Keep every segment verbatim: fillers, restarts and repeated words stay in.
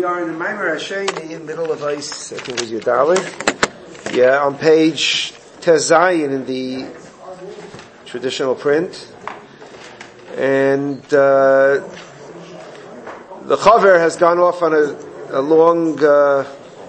We are in the Maimer Hasheni in the middle of Ice, I think it was your dollar. Yeah, on page Tezayin in the traditional print. And, uh, the Chaver has gone off on a, a long, uh,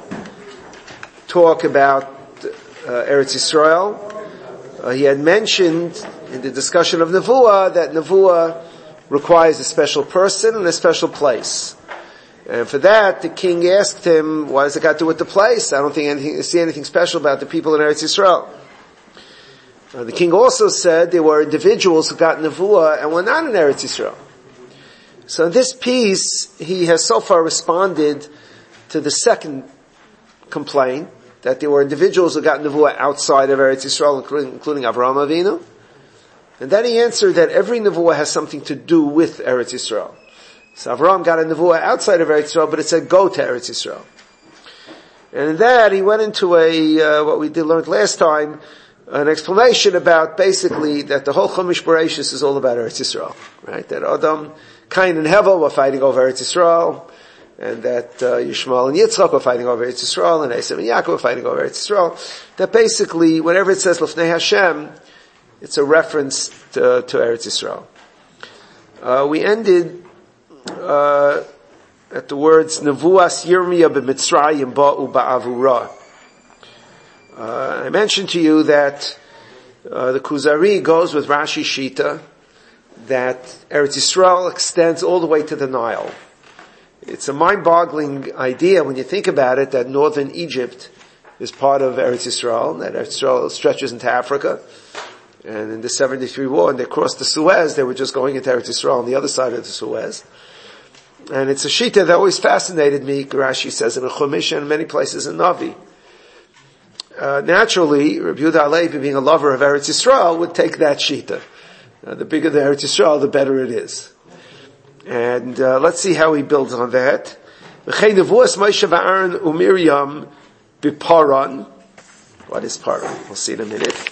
talk about, uh, Eretz Yisrael. Uh, he had mentioned in the discussion of Nevuah that Nevuah requires a special person and a special place. And for that, the king asked him, what does it got to do with the place? I don't think anything, see anything special about the people in Eretz Yisrael. Uh, the king also said there were individuals who got Nevuah and were not in Eretz Yisrael. So in this piece, he has so far responded to the second complaint, that there were individuals who got Nevuah outside of Eretz Yisrael, including, including Avraham Avinu. And then he answered that every Nevuah has something to do with Eretz Yisrael. So Avraham got a Nevuah outside of Eretz Yisrael, but it said go to Eretz Yisrael. And in that, he went into a, uh, what we did learn last time, an explanation about basically that the whole Chumash Bereshis is all about Eretz Yisrael. Right? That Adam, Cain and Hevel were fighting over Eretz Yisrael, and that uh, Yishmael and Yitzchak were fighting over Eretz Yisrael, and Esav and Yaakov were fighting over Eretz Yisrael. That basically, whenever it says L'fnei Hashem, it's a reference to, to Eretz Yisrael. Uh, we ended uh, at the words Nevuas Yirmiyah b'Mitzrayim ba'u ba'avura. Uh, I mentioned to you that uh, the Kuzari goes with Rashi Shita that Eretz Yisrael extends all the way to the Nile. It's a mind-boggling idea when you think about it that northern Egypt is part of Eretz Yisrael, that Eretz Yisrael stretches into Africa. And in the seventy-three war, and they crossed the Suez, they were just going into Eretz Yisrael on the other side of the Suez. And it's a shita that always fascinated me, Rashi says, in a Chumash and many places in Navi. Uh, naturally, Rabbi Yehuda Halevi, being a lover of Eretz Yisrael, would take that shita. Uh, the bigger the Eretz Yisrael, the better it is. And uh, let's see how he builds on that. V'chei nevuas Moshe v'Aaron u'Miriam b'Paran. What is Paran? We'll see in a minute.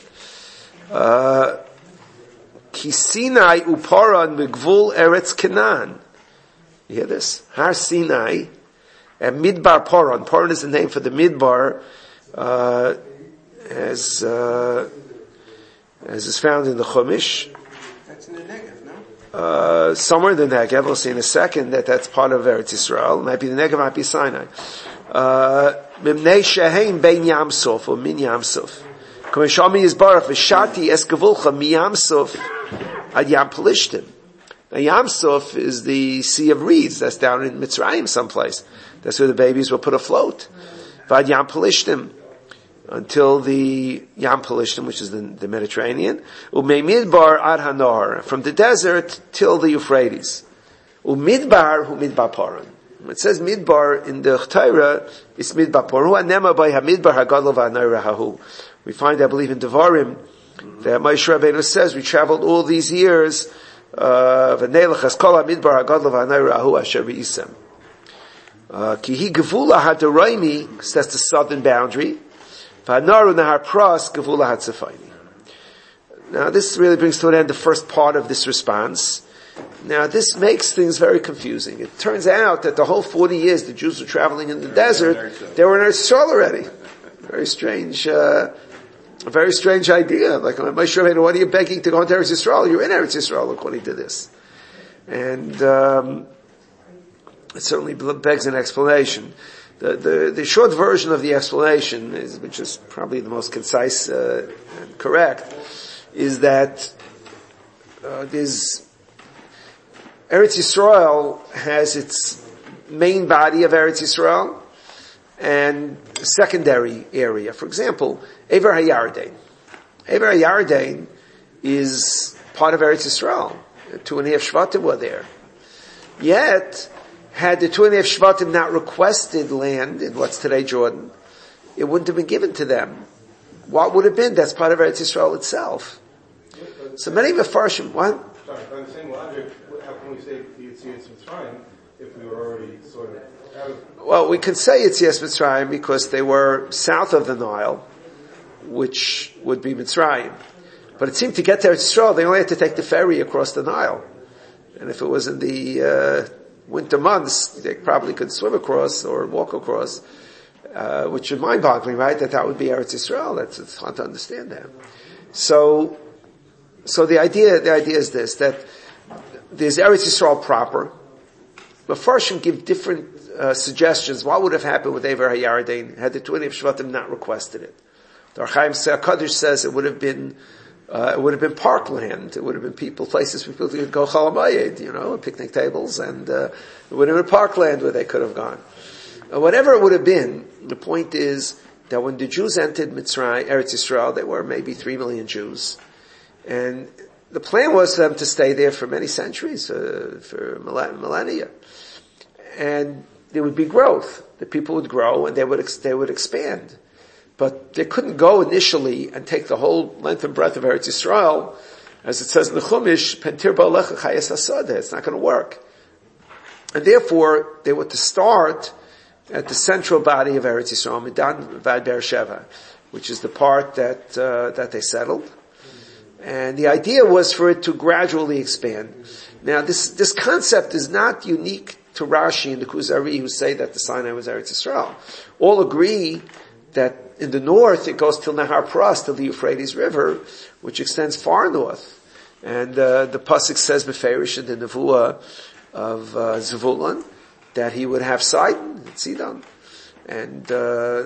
Uh, Ki Sinai u'Paran b'gvul Eretz Canaan. You hear this? Har Sinai and Midbar Paran. Paran is the name for the Midbar, uh, as, uh, as is found in the Chumash. That's in the Negev, no? Uh, somewhere in the Negev, we'll see in a second that that's part of Eretz Yisrael. It might be the Negev, might be Sinai. Uh, Mimnei Sheheim Ben Yamsuf, or Min Yamsuf. Kameshami Yisbarach, V'shati Eskavulcha Mi Yamsuf Ad Yam Pelishtim. Now Yamsuf is the Sea of Reeds, that's down in Mitzrayim someplace. That's where the babies were put afloat. Vad Yam Pelishtim. Until the Yam Pelishtim, which is the, the Mediterranean. Umei Midbar Ad Hanar. From the desert till the Euphrates. Umidbar Hu Midbar Paran. It says Midbar in the Torah, it's Midbar Paran. Hu Anema Bay HaMidbar HaGadol VaHanayra Hahu. We find, I believe, in Devarim, that Moshe Rabbeinu says, we traveled all these years, uh, V'neilach kol HaMidbar HaGadol VaHanayra Hahu Asher V'isem. Ki hi Gevula HaDoraimi, because that's the southern boundary. V'hanaru Nahar Pras Gevula HaTzefayni. Now this really brings to an end the first part of this response. Now this makes things very confusing. It turns out that the whole forty years the Jews were traveling in the desert, they were in Eretz Yisrael already. Very strange, uh, a very strange idea. Like, Moshe Rabbeinu, what are you begging to go into Eretz Yisrael? You're in Eretz Yisrael according to this. And, um, it certainly begs an explanation. The, the, the short version of the explanation is, which is probably the most concise, uh, and correct, is that, uh, there's, Eretz Yisrael has its main body of Eretz Yisrael and secondary area. For example, Ever HaYarden. Ever HaYarden is part of Eretz Yisrael. Two and a half Shvatim were there. Yet, had the two and a half Shvatim not requested land in what's today Jordan, it wouldn't have been given to them. What would have been? That's part of Eretz Yisrael itself. So many Mefarshim, what? Sorry, by the same logic, how can we say Yetzias Mitzrayim if we were already sort of out of... Well, we could say Yetzias Mitzrayim because they were south of the Nile, which would be Mitzrayim. But it seemed to get to Eretz Yisrael, they only had to take the ferry across the Nile. And if it was in the, uh, winter months, they probably could swim across or walk across, uh, which is mind-boggling, right? That that would be Eretz Yisrael. That's, it's hard to understand that. So, so the idea, the idea is this, that there's Eretz Yisrael proper. The Farshim give different uh, suggestions. What would have happened with Ever HaYarden had the twenty of Shvatim not requested it? The Archaim Kaddish says it would have been, uh, it would have been parkland. It would have been people, places where people could go chalamayid, you know, picnic tables, and uh, it would have been parkland where they could have gone. Uh, whatever it would have been, the point is that when the Jews entered Mitzrayim, Eretz Yisrael, there were maybe three million Jews, and the plan was for them to stay there for many centuries, uh, for millennia, and there would be growth. The people would grow, and they would ex- they would expand. But they couldn't go initially and take the whole length and breadth of Eretz Yisrael, as it says in the Chumash, Pentir ba'alecha chayes hasadeh. It's not going to work. And therefore, they were to start at the central body of Eretz Yisrael, Midan Vad Beersheva, which is the part that uh, that they settled. And the idea was for it to gradually expand. Now, this this concept is not unique to Rashi and the Kuzari, who say that the Sinai was Eretz Yisrael. All agree that in the north it goes till Nahar Pras, till the Euphrates River, which extends far north. And uh, the pasuk says beferish in the Nevuah of uh, Zevulun that he would have Sidon and Sidon, and uh,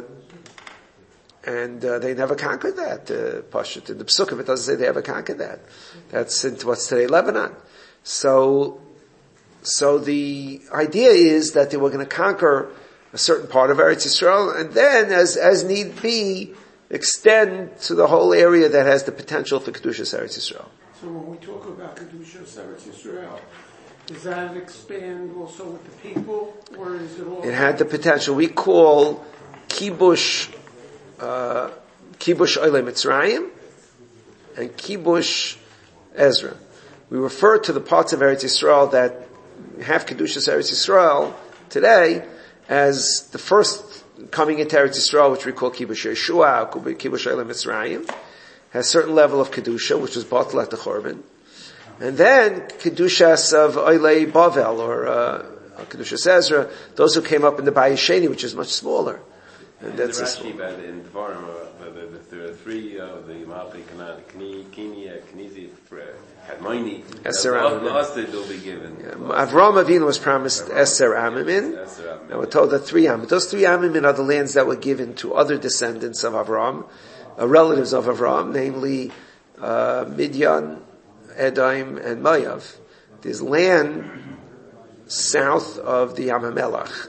and uh, they never conquered that. Uh, Pashut in the Psukim it doesn't say they ever conquered that. That's into what's today Lebanon. So, so the idea is that they were going to conquer a certain part of Eretz Yisrael, and then, as as need be, extend to the whole area that has the potential for Kedushas Eretz Yisrael. So when we talk about Kedushas Eretz Yisrael, does that expand also with the people, or is it all? It had the potential. We call Kibush, uh, Kibush Oilei Mitzrayim, and Kibush Ezra. We refer to the parts of Eretz Yisrael that have Kedushas Eretz Yisrael today as the first coming into Eretz Yisrael, which we call Kibush Yeshua, Kibush Oilei Mitzrayim, has a certain level of Kedusha, which was Batel at the Chorban. And then Kedushas of Oilei Bavel, or uh, Kedushas Ezra, those who came up in the Bayis Sheni, which is much smaller. And, and that's the Rashi, but in Dvarim, uh, the, the, there are three of the Malchi Kanan, Kni, Kini, Knizi, Kadmoini. Eser Amim. Last they'll be given. Yeah. Avraham Avinu was promised Eser Amim. And we're told that three Amim. Those three Amim are the lands that were given to other descendants of Avraham, uh, relatives of Avraham, namely uh, Midian, Edom, and Mayav. There's land south of the Yam HaMelech.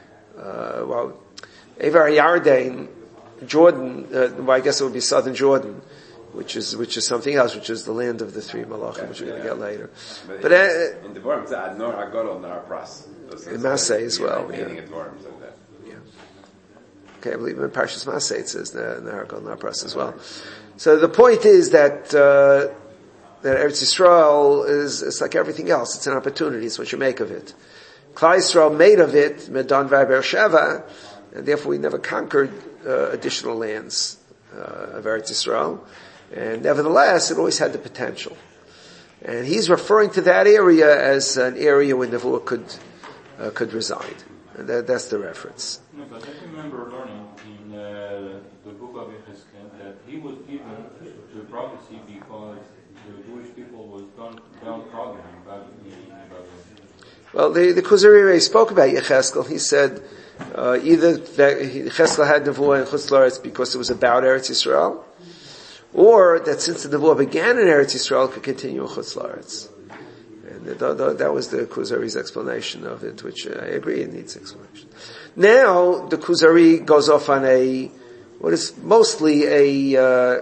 Uh, well, Ever Yarden, Jordan, uh, well, I guess it would be southern Jordan, which is which is something else, which is the land of the three Malachim, which we're going to get later. But, but in, uh, in the Dvarim, it's Ad Nor Hagadol Nar Pras. In Masay as well. Yeah. Yeah. Like yeah. Okay, I believe in Parshas Masay it says Nahar Hagadol Nar Pras as well. So the point is that uh, that Eretz Yisrael is it's like everything else. It's an opportunity. It's what you make of it. Klal Yisrael made of it Medan Var Beersheva, and therefore we never conquered uh, additional lands uh, of Eretz Yisrael. And nevertheless, it always had the potential. And he's referring to that area as an area where Nevuah could uh, could reside. And that, that's the reference. No, but I remember learning in uh, the book of Yechezkel that he was given the prophecy because the Jewish people was done downtrodden by the Well, the, the Kuzari spoke about Yechezkel. He said uh, either that Yechezkel had Nevuah in Chutz La'aretz because it was about Eretz Yisrael, or that since the Nevuah began in Eretz Yisrael, it could continue in Chutz La'aretz. And the, the, that was the Kuzari's explanation of it, which uh, I agree it needs explanation. Now, the Kuzari goes off on a, what is mostly a uh,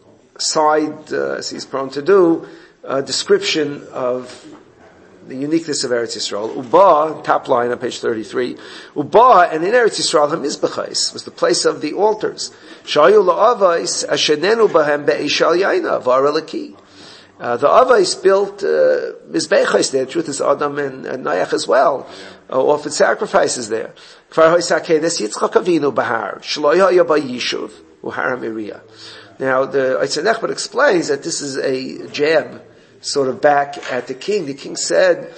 side, uh, as he's prone to do, uh, description of the uniqueness of Eretz Yisrael. Uba, top line on page thirty-three. Uba, and in Eretz Yisrael, HaMizbechais, was the place of the altars. Shayu la'avais, ashenenu bahem be'eshal yaina, v'arelaki. Uh, the Avais built, uh, Mizbechais there. The truth is Adam and, and Noach as well, uh, offered sacrifices there. Kfar hoisakeh, this Yitzchak Avinu bahar, shlo yaya ba'yishuv, uhar ha'miriya. Now, the Eitzah Nechbet explains that this is a jab, sort of back at the king. The king said,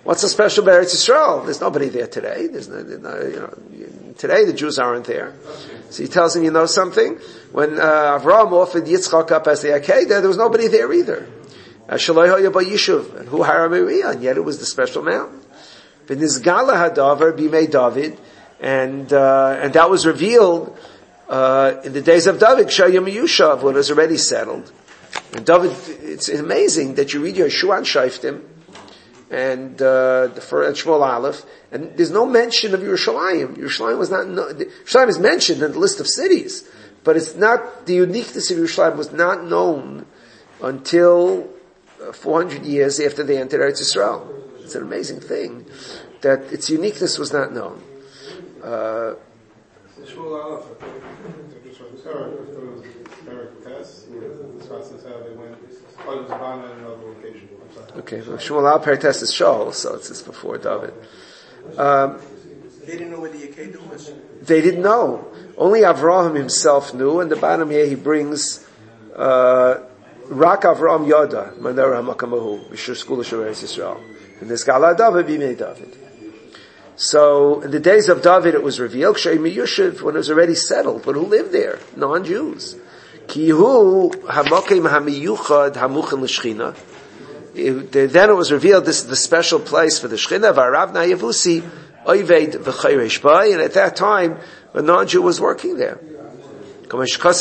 What's so special about Eretz Yisrael? There's nobody there today. There's no, no, you know, today the Jews aren't there. So he tells him, you know something? When uh, Avraham offered Yitzchak up as the Akedah, there was nobody there either. Shaloi haya b'yishuv, and hu hara Moriah, and yet it was the special mount. V'nizgala hadavar b'mei David, and uh, and that was revealed uh, in the days of David, Shayam Yushav, when it was already settled. And David, it's amazing that you read Yeshua and Shaftim, and uh, the first Shmuel Aleph, and there's no mention of Yerushalayim. Yerushalayim was not, no, Yerushalayim is mentioned in the list of cities, but it's not, the uniqueness of Yerushalayim was not known until uh, four hundred years after they entered Eretz Yisrael. It's an amazing thing that its uniqueness was not known. Uh, Shmuel Aleph, just from the Torah, it was Eric Tess, discusses how they went, oh, it was Bana in another location. Okay, well, Shmuel Al Perites is Shaul, so it's just before David. Um, they didn't know where the Akedah was? They didn't know. Only Avraham himself knew, and the bottom here he brings, uh, Rak Avraham Yoda, Manara Makamahu, Bishur Skula Eretz Yisrael. And this Gala David, Bimei David. So, in the days of David it was revealed, Kshay Miyushiv, when it was already settled, but who lived there? Non-Jews. Kihu Hamokim Hamiyuchad Hamuchin L'Shchina. Then it was revealed this is the special place for the Shechina, V'arav Nayavusi, Oyved V'chayresh Bai, and at that time, a non-Jew was working there. Now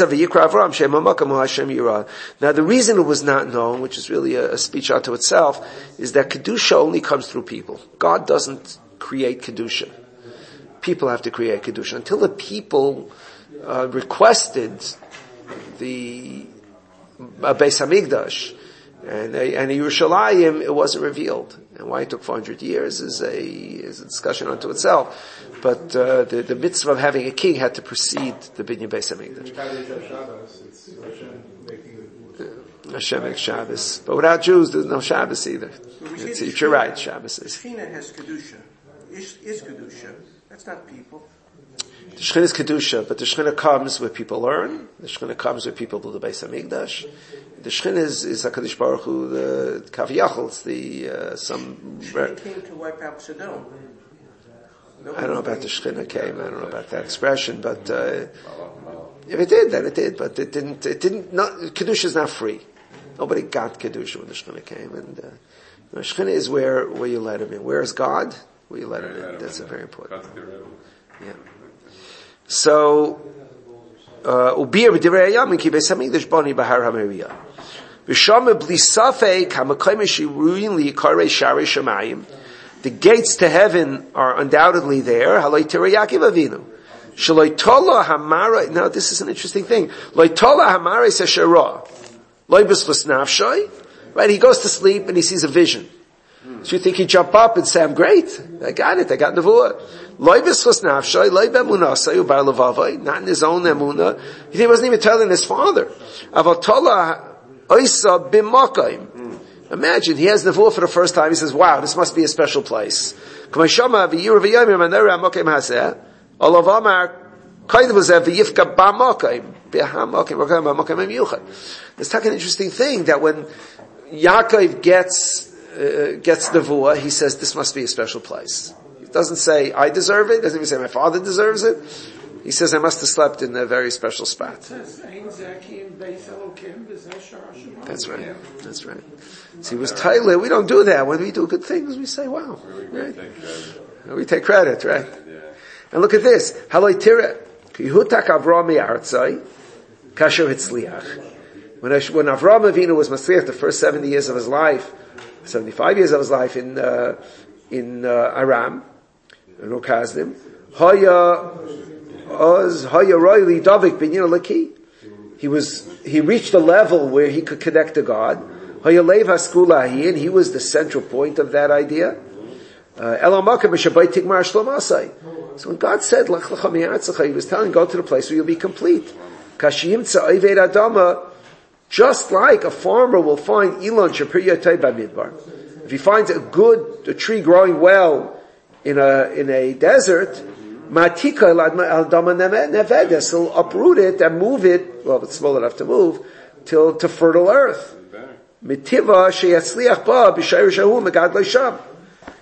the reason it was not known, which is really a, a speech unto itself, is that Kedusha only comes through people. God doesn't create Kedusha. People have to create Kedusha. Until the people uh, requested the uh, Beis HaMikdash, And a, and a Yerushalayim, it wasn't revealed. And why it took four hundred years is a, is a discussion unto itself. But, uh, the, the mitzvah of having a king had to precede the Binyan Beis HaMikdash. Hashem makes Shabbos. But without Jews, there's no Shabbos either. It's, it's, you're right, Shabbos is. Shechina has Kedusha. Is, is Kedusha. That's not people. The Shechina is Kedusha, but the Shechina comes where people learn. The Shechina comes where people do the Beis HaMikdash. The Shechina is, is HaKadosh Baruch Hu, the Kaviyachal, it's the, uh, some... Shechina came to wipe out Sodom. I don't know about the Shechina came, I don't know about that expression, but, uh, if it did, then it did, but it didn't, it didn't, not, Kedusha is not free. Nobody got Kedusha when the Shechina came, and, uh, the Shechina is where, where you let him in. Where is God? Where you let him in. That's a very important. Yeah. So, Ubir b'divrei Hayam ki Beis HaMikdash bani b'Har HaMoriah. V'shama b'li safek ha'makayim shiruin li'karei sharei shamayim. The gates to heaven are undoubtedly there. Haloi tirei Yaakov Avinu. Shaloi tola hamara. Now this is an interesting thing. Loi tola hamara seshara. Loi b'schus nafshay. Right? He goes to sleep and he sees a vision. So you think he'd jump up and say, I'm great. I got it. I got Nevuah. Loi b'schus nafshay. Loi b'emunasay u'bar levavay. Not in his own emunah. He wasn't even telling his father. Aval tola oisa b'makayim. Imagine, he has Nevuah for the first time, he says, wow, this must be a special place. K'mashama v'yir v'yomim anera ha'makayim hazeh, olav amar, kaidav hazeh v'yifka ba'makayim, b'ha'makayim, b'makayim b'makayim miyuchad. It's like an interesting thing, that when Yaakov gets, uh, gets Nevuah, he says, this must be a special place. He doesn't say, I deserve it, he doesn't even say, my father deserves it. He says, I must have slept in a very special spot. That's right. That's right. See, he was Tyler. We don't do that. When we do good things, we say, wow. Right? We take credit, right? And look at this. Haloi tira. Kihutak Avram mi'artzai. Kasher hitzliach. When when Avram Avinu was Masliach, the first seventy years of his life, seventy-five years of his life in, uh, in, uh, Aram, in Okazdim, Haya, Oz, Haya Royli Davik Binyan Laki. He was, he reached a level where he could connect to God. Hayalev Haskulahi, and he was the central point of that idea. Elamakam Shabai Tigmar Shlomasai. So when God said, Lech Lecha Mi'atzach, he was telling, go to the place where you'll be complete. Kashiyimtza Oyved Adama, just like a farmer will find Elon Shapir Yotay Bamidbar. If he finds a good, a tree growing well in a, in a desert, Matika Adama Nevedes, he'll uproot it and move it, well, it's small enough to move, till, to fertile earth. Mitiva sheyatzliach ba b'shayir shahu megad leisham.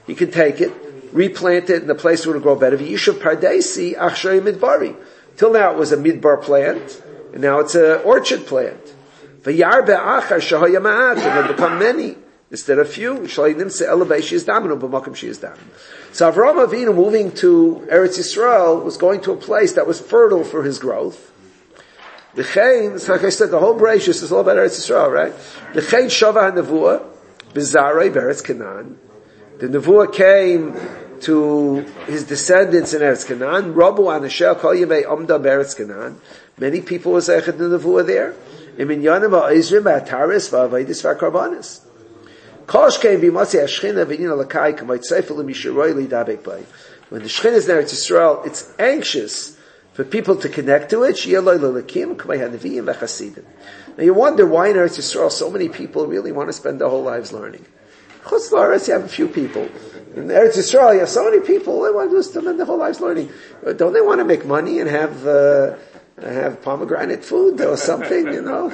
he can take it, replant it in the place where it will grow better. V'yishuv pardesi achshay midbari. Till now it was a midbar plant, and now it's an orchard plant. V'yarbe achar shahaya ma'at, and they become many instead of few. Shleinim se elabei she's daminu b'makom she's daminu. So Avraham Avinu, moving to Eretz Yisrael, was going to a place that was fertile for his growth. The Chain, so like I said, the whole Bereshis is all about Eretz Yisrael, right? The Chain Shava HaNevuah, Bizarre, Beretz Canaan. The Nevuah came to his descendants in Eretz Canaan. Rabu Anashel Kol Yemei Omda Beretz Canaan. Many people were Zechet in the Nevuah there. Imin Yonim HaIzrim HaTaris VaAvaydis VaKarbanis. Kosh came b'matzi Ashchina v'yin alakai k'mayt seifel l'mishroi l'idabek bay. When the Shechina is in Eretz Yisrael, it's anxious for people to connect to it. Sheyeloi l'lekim k'may hanaviyim v'chasidim. Now you wonder why in Eretz Yisrael so many people really want to spend their whole lives learning. Chutz l'Aretz you have a few people. In Eretz Yisrael you have so many people they want to spend their whole lives learning. Don't they want to make money and have uh, have pomegranate food or something? You know.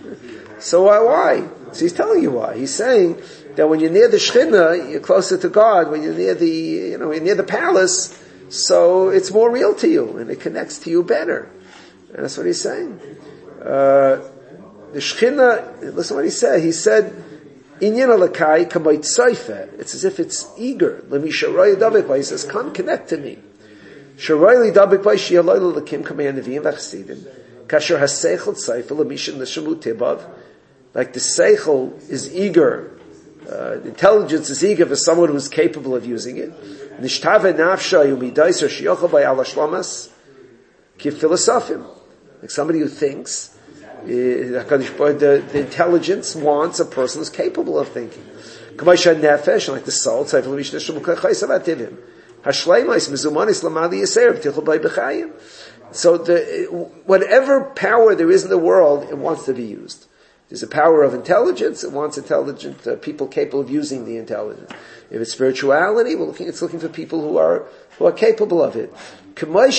So why? Why? So he's telling you why. He's saying that when you're near the Shechina, you're closer to God. When you're near the, you know, you're near the palace, so it's more real to you and it connects to you better. And that's what he's saying. Uh, the Shechina, listen to what he said. He said, "Inyan alakai kamayt seife." It's as if it's eager. Lemi sharoy dabek. He says, "Come connect to me." Sharoy dabek by shialoy lakim kamei neviim v'chasidim. Kasher haseichel seife lemishin l'shemu tibav. Like the seichel is eager. Uh, intelligence is eager for someone who's capable of using it. Nishtave nafsha yumidaiser shiyochel by ala shlomas ki philosophem. Like somebody who thinks. Uh, the, the intelligence wants a person who's capable of thinking. K'maisha nefesh, like the soul, tzayfel mishneh shemukha chaysav ativim. Hashleimais mizumanis lamadi yaser v'tichel by b'chayim. So the, whatever power there is in the world, it wants to be used. There's a power of intelligence. It wants intelligent uh, people capable of using the intelligence. If it's spirituality, we're looking. It's looking for people who are who are capable of it. This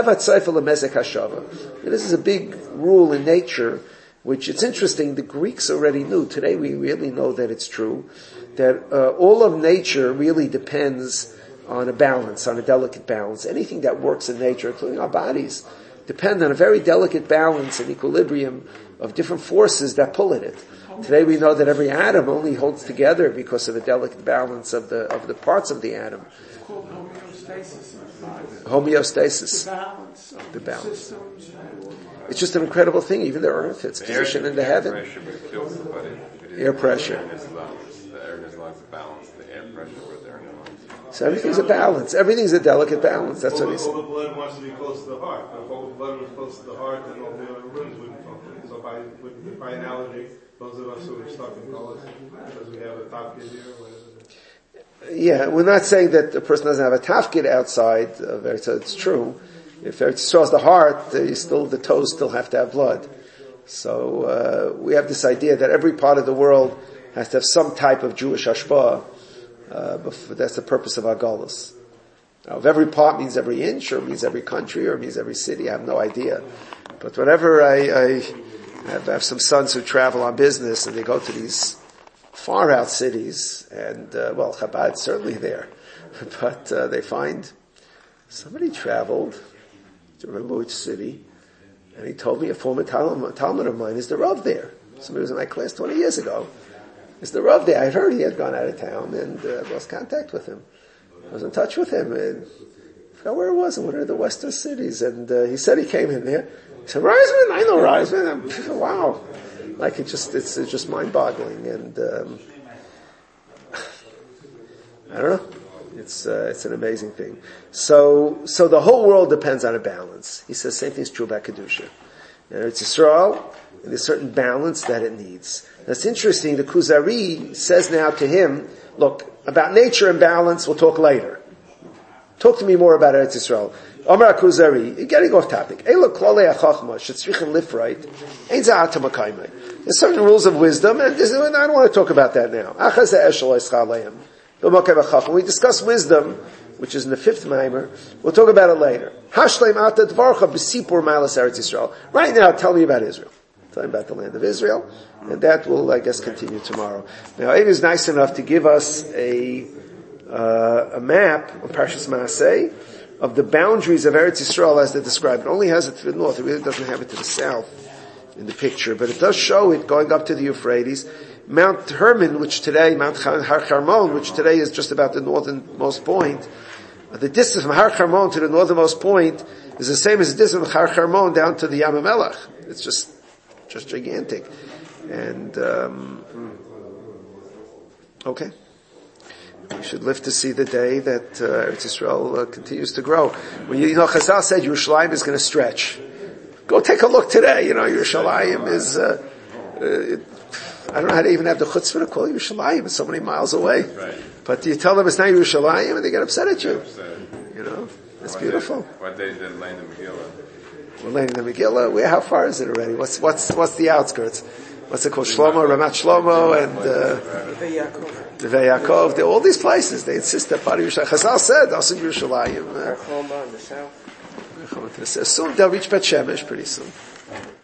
is a big rule in nature, which it's interesting. The Greeks already knew. Today, we really know that it's true. That uh, all of nature really depends on a balance, on a delicate balance. Anything that works in nature, including our bodies, depend on a very delicate balance and equilibrium of different forces that pull at it. Today we know that every atom only holds together because of a delicate balance of the of the parts of the atom. It's called homeostasis. Homeostasis. The balance of the balance. systems. It's just an incredible thing. Even the earth, its position in the heaven. Air pressure would kill somebody. Air pressure. The air in his lungs. The air in his lungs is balanced. The air pressure was there in the lungs. So everything's a balance. Everything's a delicate balance. That's all, what he's all the blood wants to be close to the heart. If all the blood was close to the heart, then all the other rooms wouldn't function. So by with, by analogy, those of us who are stuck in college because we have a top kid here or whatever. Yeah, we're not saying that the person doesn't have a tafkid outside of Eretz Yisrael. It's true. If Eretz Yisrael is the heart, you still the toes still have to have blood. So uh, we have this idea that every part of the world has to have some type of Jewish hashpah. Uh, but that's the purpose of our galus. Now, if every part means every inch, or means every country, or means every city, I have no idea. But whenever I, I, have, I have some sons who travel on business, and they go to these far out cities, and uh, well, Chabad's certainly there, but uh, they find somebody traveled to remember which city, and he told me a former Talmud, Talmud of mine is the Rav there. Somebody was in my class twenty years ago. Is the Rav there? I heard he had gone out of town and uh, lost contact with him. I was in touch with him and I forgot where it was, in one of the western cities. And uh, he said he came in there. He said, Reisman? I know Reisman. Wow. Like it just, it's, it's just mind-boggling. And um, I don't know. It's uh, it's an amazing thing. So so the whole world depends on a balance. He says same thing's true about Kedusha. And it's Yisrael, and there's a certain balance that it needs. That's interesting. The Kuzari says now to him, look, about nature and balance, we'll talk later. Talk to me more about Eretz Yisrael. Amar Kuzari, getting off topic. There's certain rules of wisdom, and this, I don't want to talk about that now. When we discuss wisdom, which is in the fifth Maimer, we'll talk about it later. Right now, tell me about Israel. Tell me about the land of Israel, and that will, I guess, continue tomorrow. Now, Avi is nice enough to give us a uh, a map on Parshas Maaseh of the boundaries of Eretz Yisrael as they're described. It only has it to the north. It really doesn't have it to the south in the picture, but it does show it going up to the Euphrates. Mount Hermon, which today, Mount Har Carmon, which today is just about the northernmost point, the distance from Har Carmon to the northernmost point is the same as the distance from Har Carmon down to the Yam HaMelech. It's just, just gigantic. And, um, okay. We should live to see the day that uh, Eretz Yisrael uh, continues to grow. When you, you know, Chazal said Yerushalayim is going to stretch. Go take a look today. You know, Yerushalayim is, uh, uh, it, I don't know how to even have the chutzpah to call Yerushalayim. It's so many miles away. Right. But you tell them it's not Yerushalayim and they get upset at you. Upset. You know, it's what beautiful. Day, what day is it laying the Megillah? We're laying the Megillah. Where, how far is it already? What's, what's, what's the outskirts? What's it called? Shlomo, Ramat Shlomo, and, uh, Neve Yaakov. They're all these places. They insist that part of Yerushalayim. Chazal said, also Yerushalayim. Uh, in the south. soon they'll reach Bet Shemesh pretty soon.